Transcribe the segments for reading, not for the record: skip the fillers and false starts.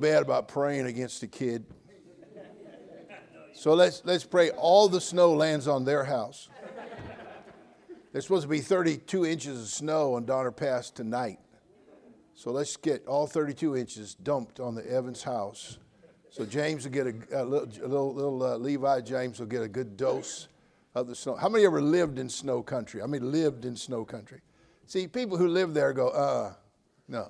bad about praying against a kid. So let's pray all the snow lands on their house. There's supposed to be 32 inches of snow on Donner Pass tonight. So let's get all 32 inches dumped on the Evans house. So James will get a little Levi James will get a good dose of the snow. How many ever lived in snow country? I mean, lived in snow country. See, people who live there go, no.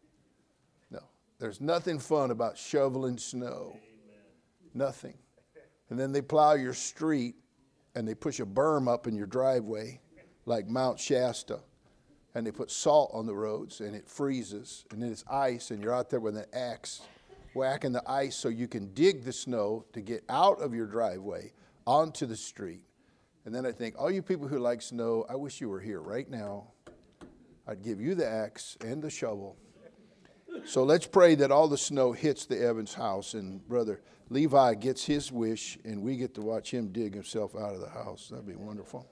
There's nothing fun about shoveling snow. Nothing. And then they plow your street and they push a berm up in your driveway like Mount Shasta. And they put salt on the roads and it freezes. And then it's ice and you're out there with an axe whacking the ice so you can dig the snow to get out of your driveway onto the street. And then I think, all you people who like snow, I wish you were here right now. I'd give you the axe and the shovel. So let's pray that all the snow hits the Evans house and Brother Levi gets his wish and we get to watch him dig himself out of the house. That'd be wonderful.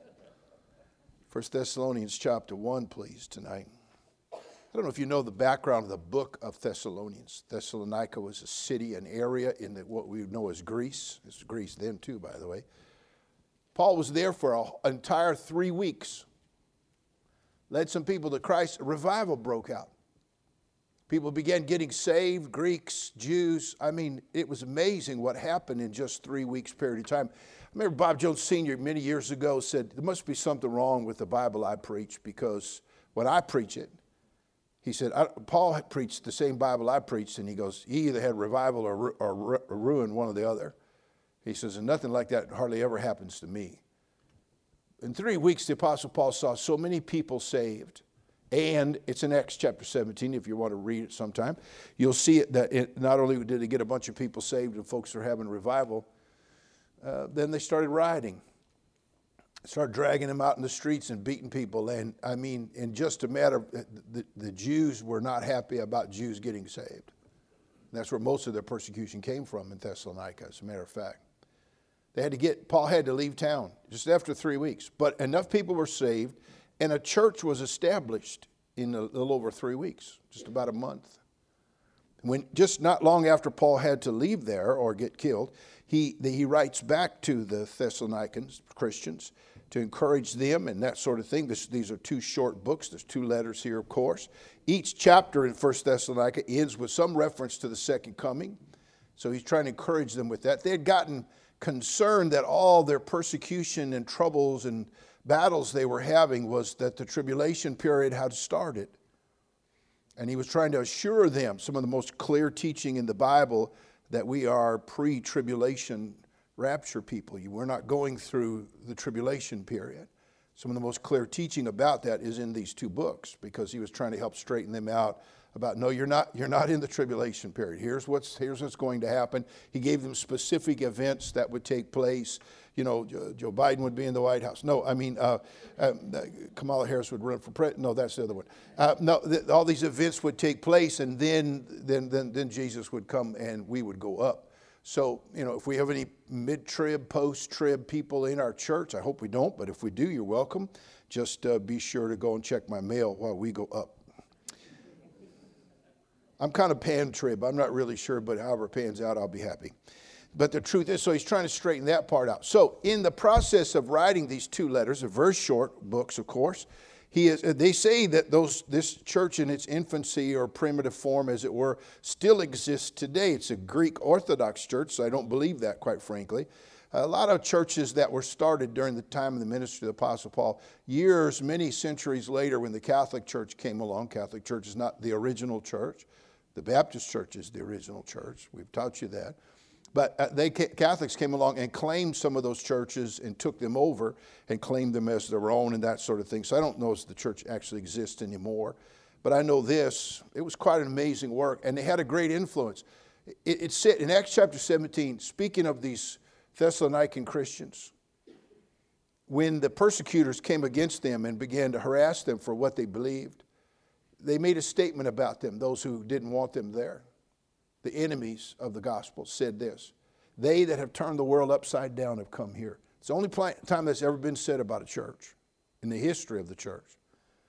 1 Thessalonians chapter 1, please, tonight. I don't know if you know the background of the book of Thessalonians. Thessalonica was a city, an area in what we know as Greece. It's Greece then too, by the way. Paul was there for an entire 3 weeks. Led some people to Christ. A revival broke out. People began getting saved, Greeks, Jews. I mean, it was amazing what happened in just 3 weeks period of time. I remember Bob Jones Sr. many years ago said, there must be something wrong with the Bible I preach because when I preach it, he said, Paul had preached the same Bible I preached, and he goes, he either had revival or ruin, one or the other. He says, and nothing like that hardly ever happens to me. In 3 weeks, the Apostle Paul saw so many people saved. And it's in Acts chapter 17, if you want to read it sometime. You'll see it that not only did he get a bunch of people saved and folks are having revival, then they started rioting. Started dragging them out in the streets and beating people. And I mean, in just a matter, the Jews were not happy about Jews getting saved. And that's where most of their persecution came from in Thessalonica, as a matter of fact. Paul had to leave town just after 3 weeks. But enough people were saved. And a church was established in a little over 3 weeks, just about a month. When just not long after Paul had to leave there or get killed, he writes back to the Thessalonians, Christians, to encourage them and that sort of thing. These are 2 short books. There's 2 letters here, of course. Each chapter in 1 Thessalonica ends with some reference to the second coming. So he's trying to encourage them with that. They had gotten concerned that all their persecution and troubles and battles they were having was that the tribulation period had started. And he was trying to assure them, some of the most clear teaching in the Bible, that we are pre-tribulation rapture people. We're not going through the tribulation period. Some of the most clear teaching about that is in these 2 books, because he was trying to help straighten them out about, no, you're not in the tribulation period. Here's what's going to happen. He gave them specific events that would take place. You know, Joe Biden would be in the White House. No, I mean, Kamala Harris would run for president. No, that's the other one. All these events would take place, and then Jesus would come and we would go up. So, you know, if we have any mid-trib, post-trib people in our church, I hope we don't, but if we do, you're welcome. Just be sure to go and check my mail while we go up. I'm kind of pan-trib. I'm not really sure, but however it pans out, I'll be happy. But the truth is, so he's trying to straighten that part out. So in the process of writing these 2 letters, they're very short books, of course, they say that this church in its infancy or primitive form, as it were, still exists today. It's a Greek Orthodox church, so I don't believe that, quite frankly. A lot of churches that were started during the time of the ministry of the Apostle Paul, many centuries later when the Catholic Church came along. Catholic Church is not the original church. The Baptist Church is the original church. We've taught you that. But Catholics came along and claimed some of those churches and took them over and claimed them as their own and that sort of thing. So I don't know if the church actually exists anymore. But I know this. It was quite an amazing work. And they had a great influence. It said in Acts chapter 17, speaking of these Thessalonican Christians, when the persecutors came against them and began to harass them for what they believed, they made a statement about them, those who didn't want them there. The enemies of the gospel said this: they that have turned the world upside down have come here. It's the only time that's ever been said about a church in the history of the church.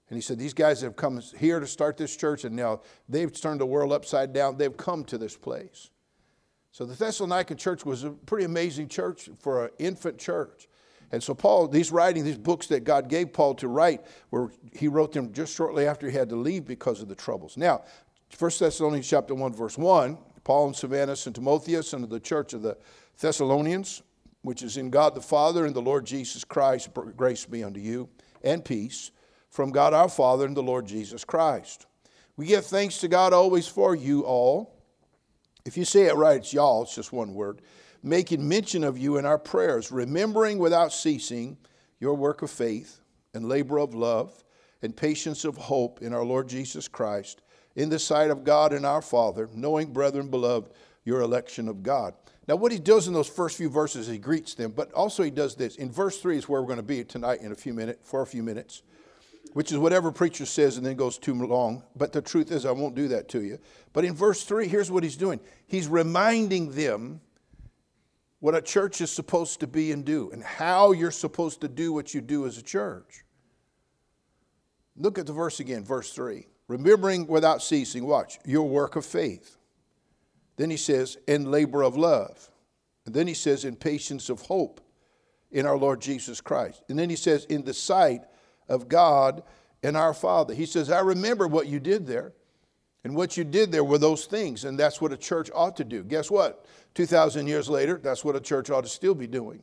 And he said, these guys have come here to start this church, and now they've turned the world upside down. They've come to this place. So the Thessalonican church was a pretty amazing church for an infant church. And so Paul, these books that God gave Paul to write, he wrote them just shortly after he had to leave because of the troubles. Now, 1 Thessalonians chapter 1, verse 1, Paul and Silvanus and Timotheus unto the church of the Thessalonians, which is in God the Father and the Lord Jesus Christ, grace be unto you, and peace from God our Father and the Lord Jesus Christ. We give thanks to God always for you all. If you say it right, it's y'all, it's just one word. Making mention of you in our prayers, remembering without ceasing your work of faith and labor of love and patience of hope in our Lord Jesus Christ, in the sight of God and our Father, knowing, brethren, beloved, your election of God. Now, what he does in those first few verses, he greets them, but also he does this. In verse 3 is where we're going to be tonight for a few minutes, which is whatever preacher says and then goes too long. But the truth is, I won't do that to you. But in verse 3, here's what he's doing. He's reminding them what a church is supposed to be and do, and how you're supposed to do what you do as a church. Look at the verse again, verse 3. Remembering without ceasing, watch, your work of faith. Then he says, in labor of love. And then he says, in patience of hope in our Lord Jesus Christ. And then he says, in the sight of God and our Father. He says, I remember what you did there. And what you did there were those things. And that's what a church ought to do. Guess what? 2,000 years later, that's what a church ought to still be doing.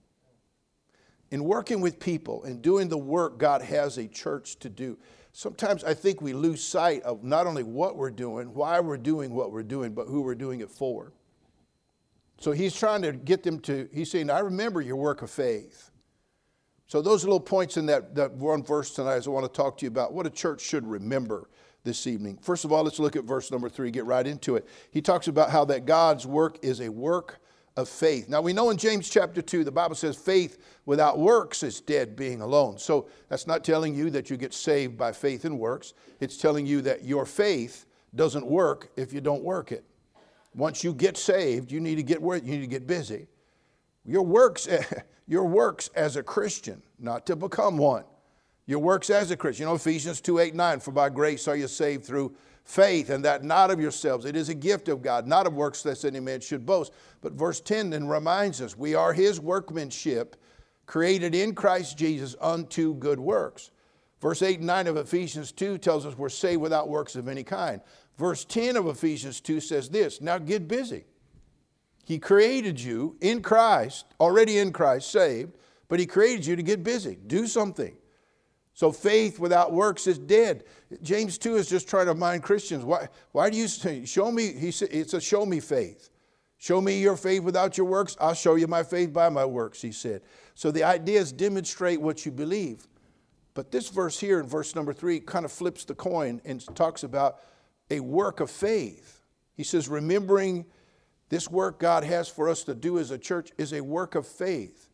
In working with people and doing the work God has a church to do, sometimes I think we lose sight of not only what we're doing, why we're doing what we're doing, but who we're doing it for. So he's trying to get them to, he's saying, I remember your work of faith. So those little points in that one verse tonight is I want to talk to you about what a church should remember this evening. First of all, let's look at verse number 3, get right into it. He talks about how that God's work is a work of faith. Now we know in James chapter 2, the Bible says faith without works is dead, being alone. So that's not telling you that you get saved by faith and works. It's telling you that your faith doesn't work if you don't work it. Once you get saved, you need to get work, you need to get busy. Your works as a Christian, not to become one. Your works as a Christian. You know, Ephesians 2:8-9, for by grace are you saved through faith, and that not of yourselves. It is a gift of God, not of works lest any man should boast. But verse 10 then reminds us, we are his workmanship, created in Christ Jesus unto good works. Verse 8 and 9 of Ephesians 2 tells us we're saved without works of any kind. Verse 10 of Ephesians 2 says this, now get busy. He created you in Christ, already in Christ, saved, but he created you to get busy. Do something. So faith without works is dead. James 2 is just trying to remind Christians, why do you say, show me, he said, it's a show me faith. Show me your faith without your works. I'll show you my faith by my works, he said. So the idea is demonstrate what you believe. But this verse here in verse number 3 kind of flips the coin and talks about a work of faith. He says, remembering this work God has for us to do as a church is a work of faith.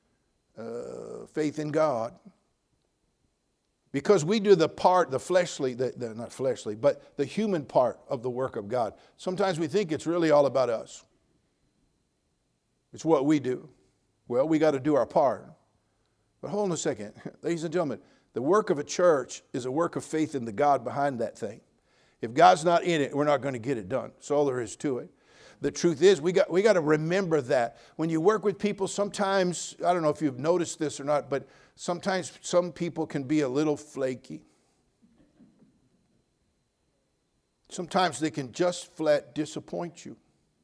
Faith in God. Because we do the part, the fleshly, not fleshly, but the human part of the work of God. Sometimes we think it's really all about us. It's what we do. Well, we got to do our part. But hold on a second. Ladies and gentlemen, the work of a church is a work of faith in the God behind that thing. If God's not in it, we're not going to get it done. That's all there is to it. The truth is, we got to remember that. When you work with people, sometimes, I don't know if you've noticed this or not, but sometimes some people can be a little flaky. Sometimes they can just flat disappoint you.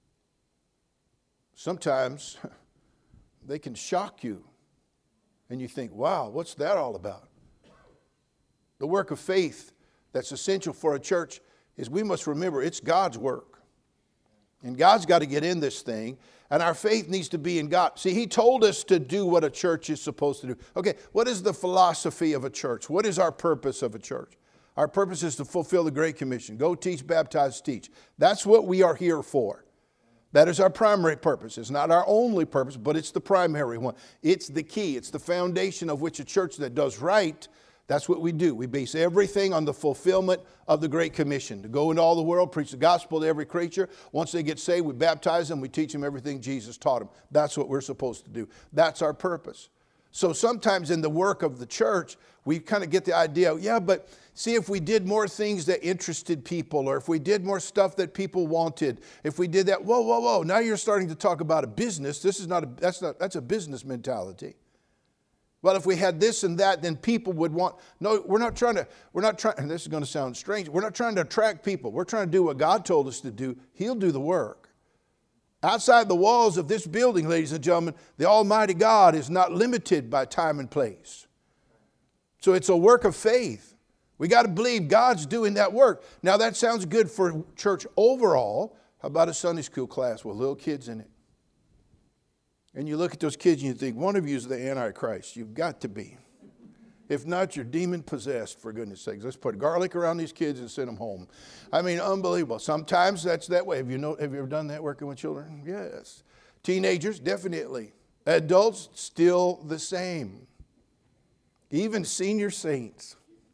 Sometimes they can shock you. And you think, wow, what's that all about? The work of faith that's essential for a church is we must remember it's God's work. And God's got to get in this thing. And our faith needs to be in God. See, he told us to do what a church is supposed to do. Okay, what is the philosophy of a church? What is our purpose of a church? Our purpose is to fulfill the Great Commission. Go teach, baptize, teach. That's what we are here for. That is our primary purpose. It's not our only purpose, but it's the primary one. It's the key. It's the foundation of which a church that does right, that's what we do. We base everything on the fulfillment of the Great Commission. To go into all the world, preach the gospel to every creature. Once they get saved, we baptize them. We teach them everything Jesus taught them. That's what we're supposed to do. That's our purpose. So sometimes in the work of the church, we kind of get the idea, yeah, but see, if we did more things that interested people, or if we did more stuff that people wanted, if we did that, whoa, now you're starting to talk about a business. That's a business mentality. Well, if we had this and that, then people would want, no, we're not trying, and this is going to sound strange, we're not trying to attract people. We're trying to do what God told us to do. He'll do the work. Outside the walls of this building, ladies and gentlemen, the Almighty God is not limited by time and place. So it's a work of faith. We got to believe God's doing that work. Now that sounds good for church overall. How about a Sunday school class with little kids in it? And you look at those kids and you think, one of you is the Antichrist. You've got to be. If not, you're demon possessed, for goodness sakes. Let's put garlic around these kids and send them home. I mean, unbelievable. Sometimes that's that way. Have you ever done that working with children? Yes. Teenagers, definitely. Adults, still the same. Even senior saints.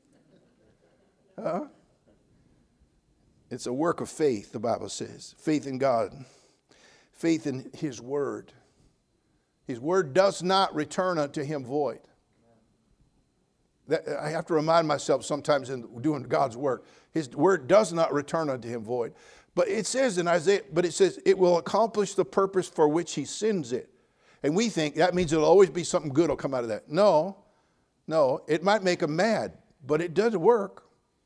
It's a work of faith, the Bible says. Faith in God. Faith in His Word. His Word does not return unto Him void. I have to remind myself sometimes in doing God's work. His Word does not return unto Him void. But it says in Isaiah, it will accomplish the purpose for which He sends it. And we think that means there'll always be something good will come out of that. No, it might make them mad, but it does work.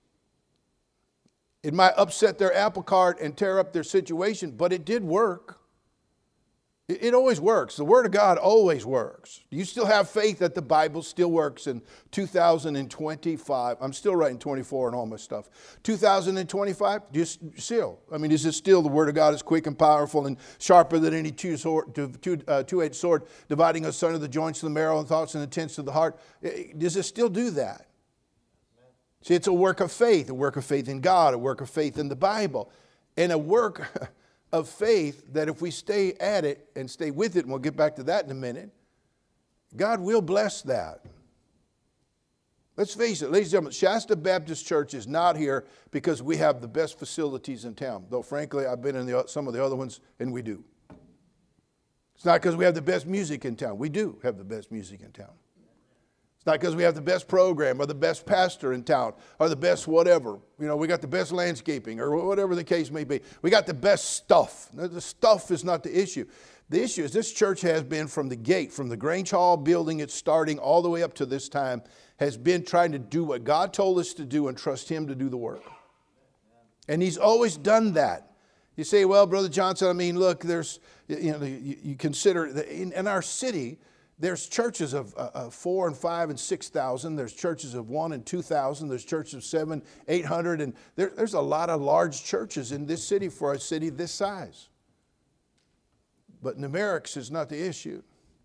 It might upset their apple cart and tear up their situation, but it did work. It always works. The Word of God always works. You still have faith that the Bible still works in 2025. I'm still writing 24 and all my stuff. 2025, is it still the Word of God is quick and powerful and sharper than any two-edged sword, dividing asunder the joints of the marrow and thoughts and intents of the heart? Does it still do that? See, it's a work of faith in God, a work of faith in the Bible, and a work of faith that if we stay at it and stay with it, and we'll get back to that in a minute, God will bless that. Let's face it, ladies and gentlemen, Shasta Baptist Church is not here because we have the best facilities in town. Though, frankly, I've been in some of the other ones, and we do. It's not because we have the best music in town. We do have the best music in town. It's not because we have the best program or the best pastor in town or the best whatever. We got the best landscaping or whatever the case may be. We got the best stuff. The stuff is not the issue. The issue is this church has been from the gate, from the Grange Hall building, it's starting all the way up to this time, has been trying to do what God told us to do and trust Him to do the work. And He's always done that. You say, well, Brother Johnson, look, there's, you consider in our city, there's churches of 4 and 5 and 6,000. There's churches of 1 and 2,000. There's churches of 7, 800. And there's a lot of large churches in this city for a city this size. But numerics is not the issue.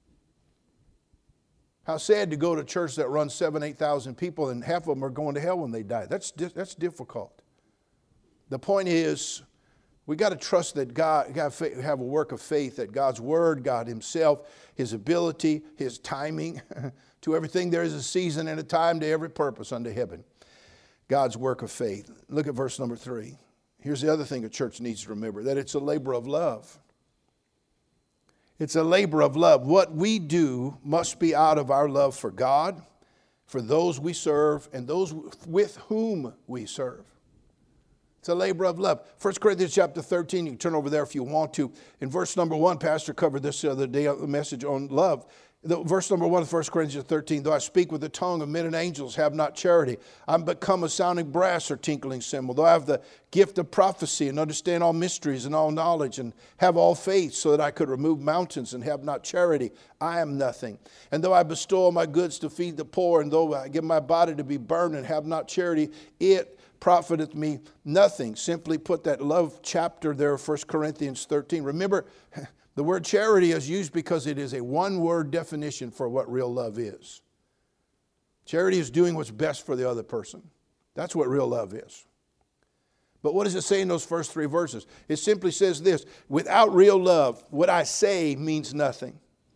How sad to go to a church that runs 7,000, 8,000 people and half of them are going to hell when they die. That's difficult. The point is, we got to trust that God, have a work of faith that God's Word, God Himself, His ability, His timing, to everything there is a season and a time to every purpose under heaven. God's work of faith. Look at verse number 3. Here's the other thing a church needs to remember, that it's a labor of love. It's a labor of love. What we do must be out of our love for God, for those we serve, and those with whom we serve. It's a labor of love. 1 Corinthians chapter 13, you can turn over there if you want to. In verse number 1, Pastor covered this the other day, a message on love. Verse number 1 of 1 Corinthians 13, though I speak with the tongue of men and angels, have not charity, I'm become a sounding brass or tinkling cymbal. Though I have the gift of prophecy and understand all mysteries and all knowledge and have all faith so that I could remove mountains and have not charity, I am nothing. And though I bestow all my goods to feed the poor, and though I give my body to be burned and have not charity, it profiteth me nothing. Simply put, that love chapter there, 1 Corinthians 13. Remember, the word charity is used because it is a one-word definition for what real love is. Charity is doing what's best for the other person. That's what real love is. But what does it say in those first 3 verses? It simply says this: without real love, what I say means nothing.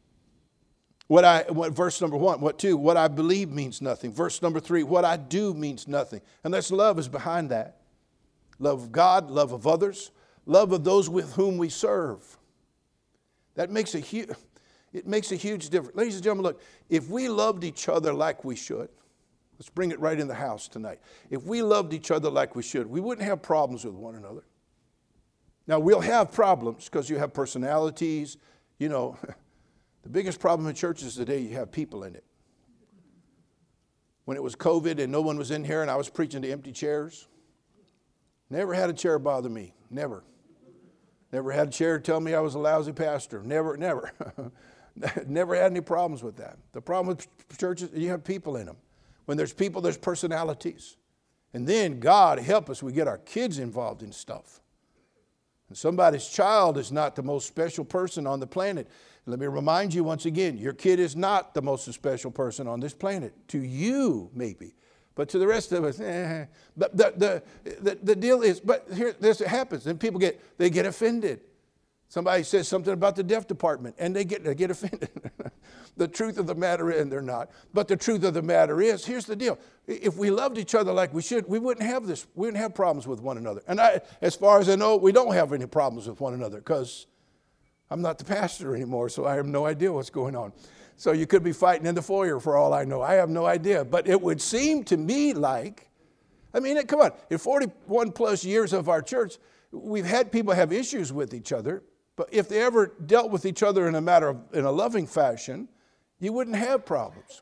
Verse number 1, what I believe means nothing. Verse number 3, what I do means nothing. Unless love is behind that. Love of God, love of others, love of those with whom we serve. That makes a huge, It makes a huge difference. Ladies and gentlemen, look, if we loved each other like we should, let's bring it right in the house tonight. If we loved each other like we should, we wouldn't have problems with one another. Now, we'll have problems because you have personalities. You know, the biggest problem in churches today, you have people in it. When it was COVID and no one was in here and I was preaching to empty chairs, never had a chair bother me. Never. Never had a chair tell me I was a lousy pastor. Never. Never had any problems with that. The problem with churches, you have people in them. When there's people, there's personalities. And then, God help us, we get our kids involved in stuff. And somebody's child is not the most special person on the planet. Let me remind you once again, your kid is not the most special person on this planet. To you, maybe. But to the rest of us, But the deal is, but here, this happens. And people get offended. Somebody says something about the deaf department, and they get offended. The truth of the matter is, and they're not. But the truth of the matter is, here's the deal. If we loved each other like we should, we wouldn't have this. We wouldn't have problems with one another. And as far as I know, we don't have any problems with one another because I'm not the pastor anymore, so I have no idea what's going on. So you could be fighting in the foyer for all I know. I have no idea. But it would seem to me like, I mean, come on. In 41 plus years of our church, we've had people have issues with each other. But if they ever dealt with each other in a loving fashion, you wouldn't have problems.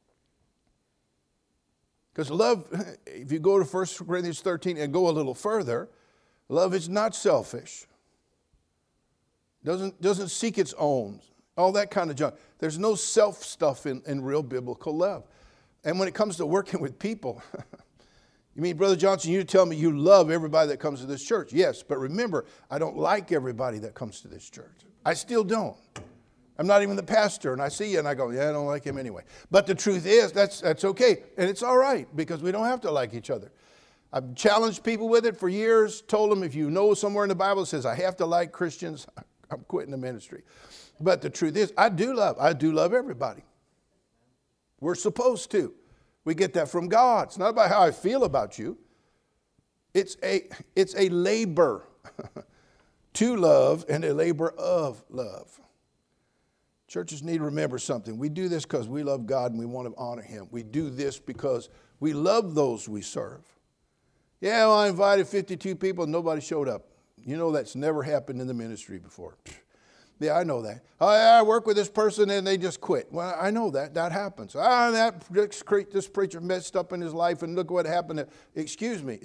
Because love, if you go to 1 Corinthians 13 and go a little further, love is not selfish. Doesn't seek its own. All that kind of junk. There's no self stuff in real biblical love. And when it comes to working with people, you mean, Brother Johnson, you tell me you love everybody that comes to this church. Yes, but remember, I don't like everybody that comes to this church. I still don't. I'm not even the pastor, and I see you, and I go, yeah, I don't like him anyway. But the truth is, that's okay, and it's all right, because we don't have to like each other. I've challenged people with it for years, told them if you know somewhere in the Bible that says I have to like Christians, I'm quitting the ministry. But the truth is, I do love everybody. We're supposed to. We get that from God. It's not about how I feel about you. It's a labor to love and a labor of love. Churches need to remember something. We do this because we love God and we want to honor Him. We do this because we love those we serve. Yeah, well, I invited 52 people and nobody showed up. You know that's never happened in the ministry before. Yeah, I know that. I work with this person and they just quit. Well, I know that. That happens. This preacher messed up in his life and look what happened. Excuse me.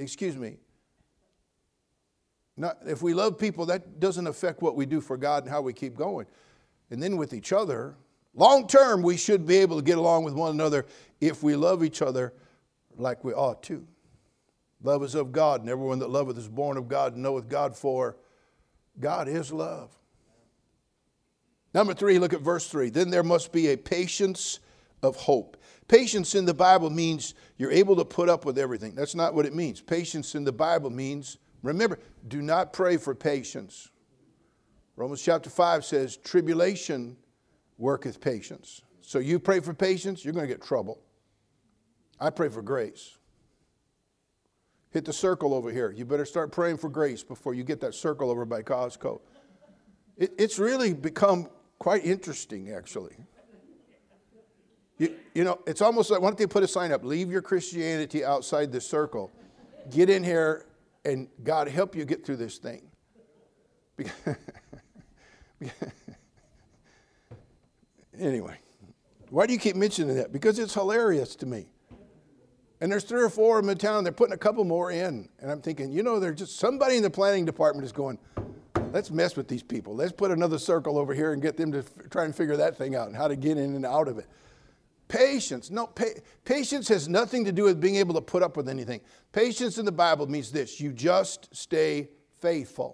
If we love people, that doesn't affect what we do for God and how we keep going. And then with each other, long term, we should be able to get along with one another if we love each other like we ought to. Love is of God, and everyone that loveth is born of God and knoweth God, for God is love. Number 3, look at verse 3. Then there must be a patience of hope. Patience in the Bible means you're able to put up with everything. That's not what it means. Patience in the Bible means, remember, do not pray for patience. Romans chapter 5 says, tribulation worketh patience. So you pray for patience, you're going to get trouble. I pray for grace. Hit the circle over here. You better start praying for grace before you get that circle over by Costco. It's really become quite interesting, actually. You know, it's almost like, why don't they put a sign up, leave your Christianity outside the circle. Get in here and God help you get through this thing. Anyway, why do you keep mentioning that? Because it's hilarious to me. And there's 3 or 4 of them in town, they're putting a couple more in. And I'm thinking, you know, there's just somebody in the planning department is going, let's mess with these people. Let's put another circle over here and get them to try and figure that thing out and how to get in and out of it. Patience. No, patience has nothing to do with being able to put up with anything. Patience in the Bible means this. You just stay faithful.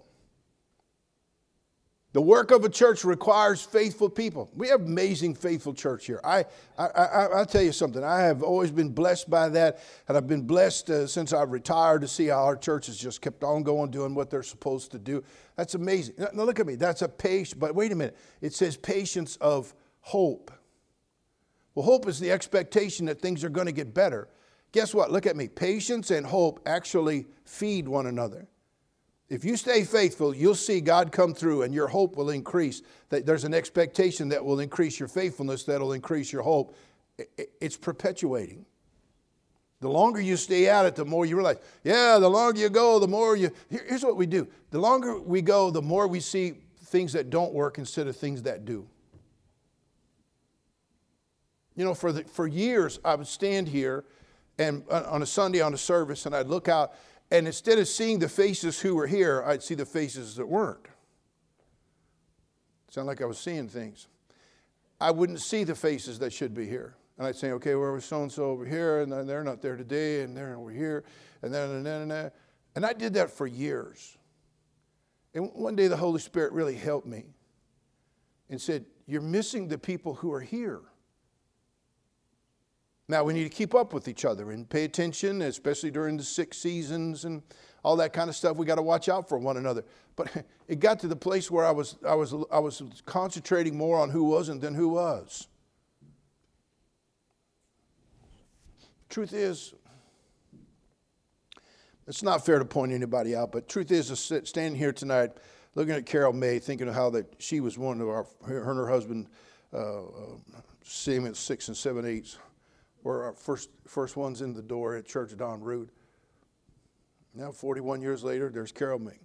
The work of a church requires faithful people. We have amazing, faithful church here. I'll tell you something. I have always been blessed by that, and I've been blessed since I've retired to see how our church has just kept on going, doing what they're supposed to do. That's amazing. Now look at me. That's a patience. But wait a minute. It says patience of hope. Well, hope is the expectation that things are going to get better. Guess what? Look at me. Patience and hope actually feed one another. If you stay faithful, you'll see God come through and your hope will increase. That there's an expectation that will increase your faithfulness, that will increase your hope. It's perpetuating. The longer you stay at it, the more you realize, the longer you go, the more you... Here's what we do. The longer we go, the more we see things that don't work instead of things that do. You know, for years, I would stand here and on a Sunday on a service, and I'd look out, and instead of seeing the faces who were here, I'd see the faces that weren't. Sound like I was seeing things. I wouldn't see the faces that should be here. And I'd say, okay, where was so-and-so over here? And then they're not there today, and they're over here. And then. And I did that for years. And one day the Holy Spirit really helped me and said, you're missing the people who are here. Now, we need to keep up with each other and pay attention, especially during the sick seasons and all that kind of stuff. We got to watch out for one another. But it got to the place where I was concentrating more on who wasn't than who was. Truth is, it's not fair to point anybody out, but truth is, standing here tonight, looking at Carol May, thinking of how that she was one of her and her husband, same at 6 and 7/8. Were our first ones in the door at Church of Don Rood. Now, 41 years later, there's Carol May.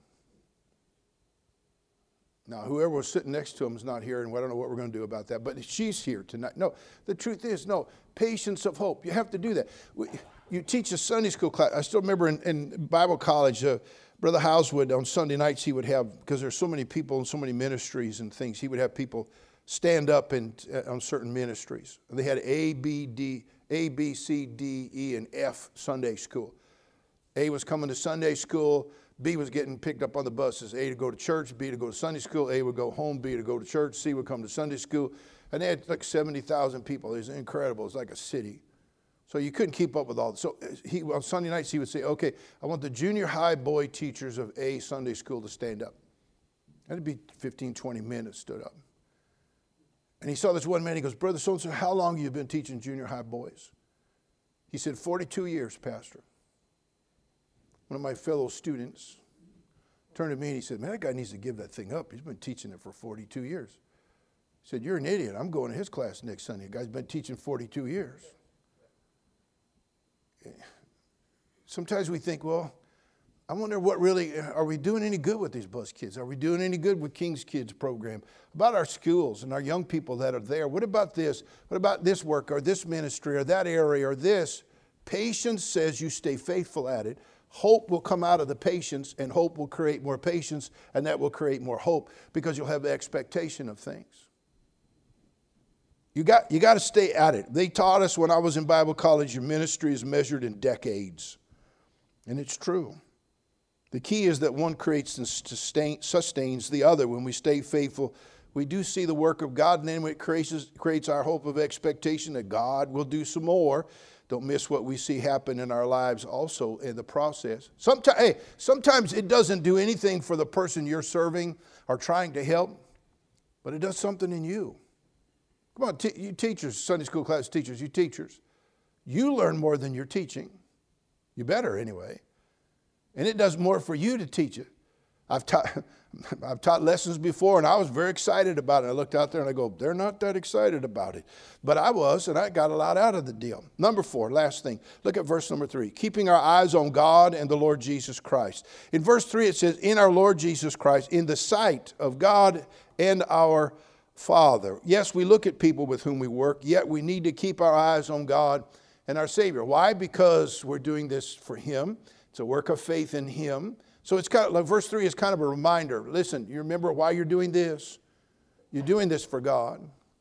Now, whoever was sitting next to him is not here, and I don't know what we're going to do about that, but she's here tonight. No, the truth is, patience of hope. You have to do that. You teach a Sunday school class. I still remember in Bible college, Brother Housewood, on Sunday nights, he would have, because there's so many people and so many ministries and things, he would have people stand up on certain ministries. And they had A, B, C, D, E, and F Sunday school. A was coming to Sunday school. B was getting picked up on the buses. A to go to church, B to go to Sunday school. A would go home, B to go to church. C would come to Sunday school. And they had like 70,000 people. It was incredible. It was like a city. So you couldn't keep up with all this. So on Sunday nights, he would say, okay, I want the junior high boy teachers of A Sunday school to stand up. And it'd be 15, 20 men that stood up. And he saw this one man, he goes, Brother so-and-so, how long have you been teaching junior high boys? He said, 42 years, Pastor. One of my fellow students turned to me and he said, man, that guy needs to give that thing up. He's been teaching it for 42 years. He said, you're an idiot. I'm going to his class next Sunday. The guy's been teaching 42 years. Sometimes we think, well, I wonder what really, are we doing any good with these bus kids? Are we doing any good with King's Kids program? About our schools and our young people that are there. What about this? What about this work or this ministry or that area or this? Patience says you stay faithful at it. Hope will come out of the patience, and hope will create more patience, and that will create more hope because you'll have the expectation of things. You got to stay at it. They taught us when I was in Bible college, your ministry is measured in decades. And it's true. The key is that one creates and sustains the other. When we stay faithful, we do see the work of God, and then it creates our hope of expectation that God will do some more. Don't miss what we see happen in our lives also in the process. Sometimes it doesn't do anything for the person you're serving or trying to help, but it does something in you. Come on, you teachers, Sunday school class teachers, you teachers, you learn more than you're teaching. You better anyway. And it does more for you to teach it. I've taught lessons before, and I was very excited about it. I looked out there and I go, they're not that excited about it. But I was, and I got a lot out of the deal. Number 4, last thing. Look at verse number 3. Keeping our eyes on God and the Lord Jesus Christ. In verse 3 it says, in our Lord Jesus Christ, in the sight of God and our Father. Yes, we look at people with whom we work, yet we need to keep our eyes on God and our Savior. Why? Because we're doing this for Him. It's a work of faith in Him. So it's kind of like verse 3 is kind of a reminder. Listen, you remember why you're doing this? You're doing this for God.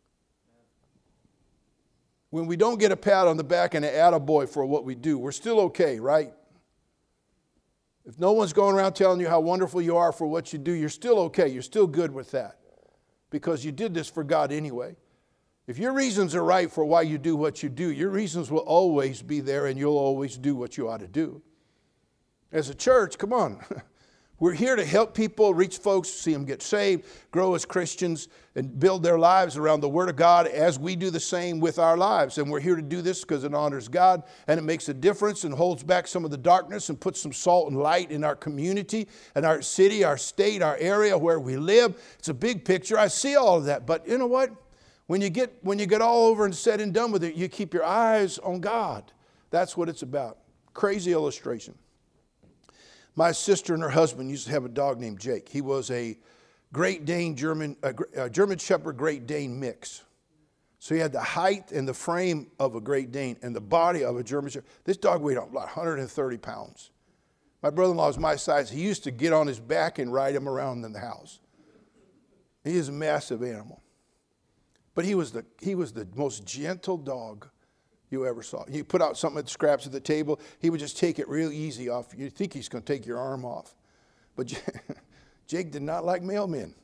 When we don't get a pat on the back and an attaboy for what we do, we're still okay, right? If no one's going around telling you how wonderful you are for what you do, you're still okay. You're still good with that because you did this for God anyway. If your reasons are right for why you do what you do, your reasons will always be there and you'll always do what you ought to do. As a church, come on, We're here to help people, reach folks, see them get saved, grow as Christians, and build their lives around the Word of God as we do the same with our lives. And we're here to do this because it honors God and it makes a difference and holds back some of the darkness and puts some salt and light in our community and our city, our state, our area where we live. It's a big picture. I see all of that. But you know what? When you get all over and said and done with it, you keep your eyes on God. That's what it's about. Crazy illustration. My sister and her husband used to have a dog named Jake. He was a Great Dane German Shepherd Great Dane mix. So he had the height and the frame of a Great Dane and the body of a German Shepherd. This dog weighed about 130 pounds. My brother-in-law was my size. He used to get on his back and ride him around in the house. He is a massive animal. But he was the most gentle dog you ever saw. You put out something at the scraps at the table, he would just take it real easy off. You think he's going to take your arm off. But Jake did not like mailmen.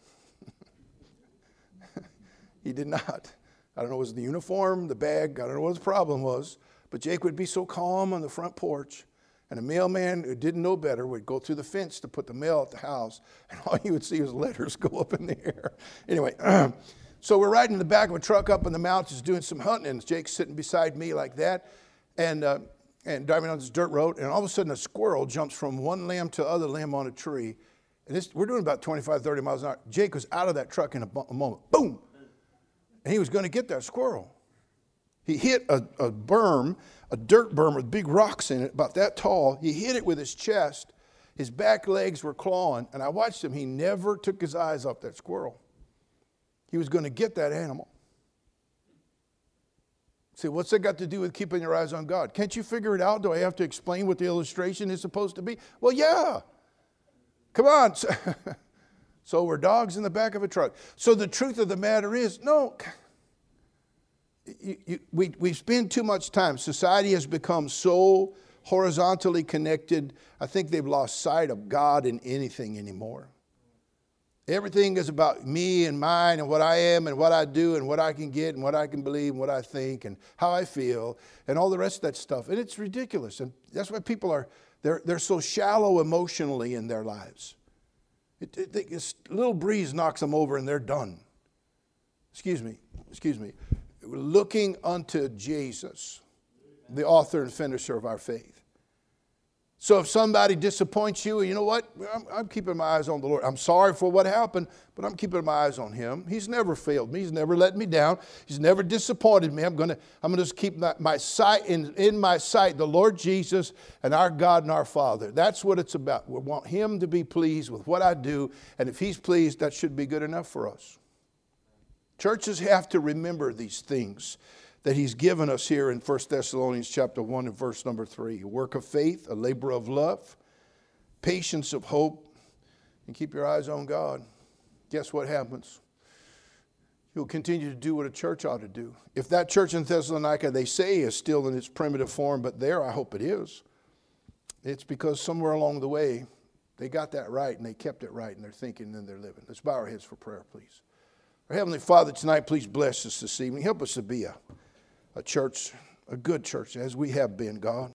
He did not. I don't know, was it the uniform, the bag? I don't know what his problem was. But Jake would be so calm on the front porch. And a mailman who didn't know better would go through the fence to put the mail at the house. And all you would see was letters go up in the air. Anyway, so we're riding in the back of a truck up in the mountains doing some hunting, and Jake's sitting beside me like that, and driving on this dirt road, and all of a sudden a squirrel jumps from one limb to the other limb on a tree. And we're doing about 25, 30 miles an hour. Jake was out of that truck in a moment. Boom! And he was going to get that squirrel. He hit a berm, a dirt berm with big rocks in it, about that tall. He hit it with his chest. His back legs were clawing, and I watched him. He never took his eyes off that squirrel. He was going to get that animal. See, what's that got to do with keeping your eyes on God? Can't you figure it out? Do I have to explain what the illustration is supposed to be? Well, yeah. Come on. So we're dogs in the back of a truck. So the truth of the matter is, no, we spend too much time. Society has become so horizontally connected. I think they've lost sight of God in anything anymore. Everything is about me and mine and what I am and what I do and what I can get and what I can believe and what I think and how I feel and all the rest of that stuff. And it's ridiculous. And that's why people they're so shallow emotionally in their lives. A little breeze knocks them over and they're done. Excuse me. Looking unto Jesus, the author and finisher of our faith. So if somebody disappoints you, you know what? I'm keeping my eyes on the Lord. I'm sorry for what happened, but I'm keeping my eyes on Him. He's never failed me. He's never let me down. He's never disappointed me. I'm going to just keep my sight in my sight, the Lord Jesus and our God and our Father. That's what it's about. We want Him to be pleased with what I do, and if He's pleased, that should be good enough for us. Churches have to remember these things that He's given us here in 1 Thessalonians chapter 1 and verse number 3. A work of faith, a labor of love, patience of hope, and keep your eyes on God. Guess what happens? You'll continue to do what a church ought to do. If that church in Thessalonica, they say, is still in its primitive form, but there, I hope it is, it's because somewhere along the way, they got that right and they kept it right in their thinking and their living. Let's bow our heads for prayer, please. Our Heavenly Father, tonight, please bless us this evening. Help us to be a church, a good church, as we have been, God.